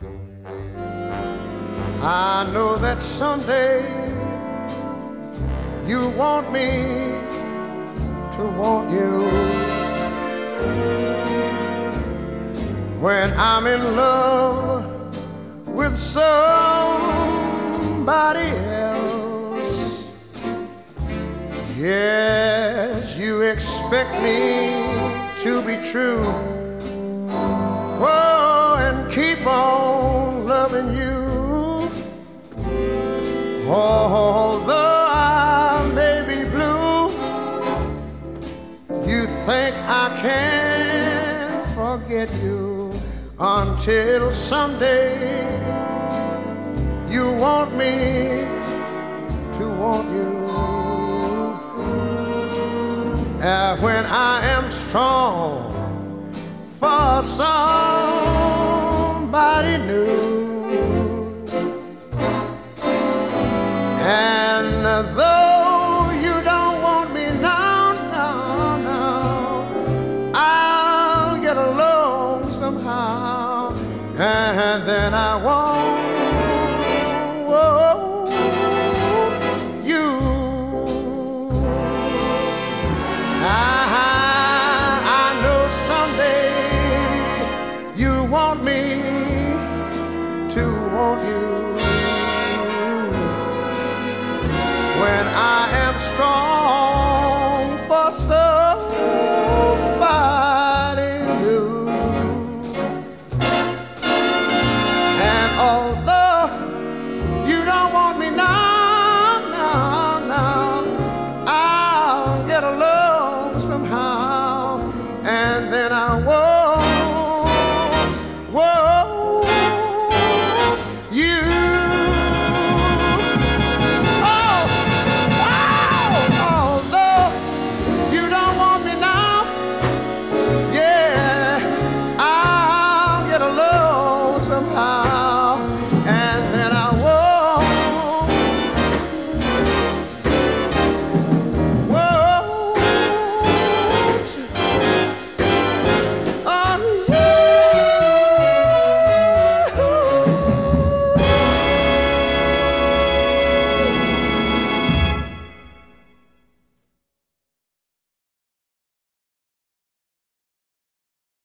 I know that someday you want me to want you. When I'm in love with somebody else, yes, you expect me to be true. Oh, and keep on loving you. Although I may be blue, you think I can't forget you until someday you want me to want you. When I am strong for somebody new, and though you don't want me now, I'll get along somehow, and then I won't you. I know someday you want me to want you. When I am strong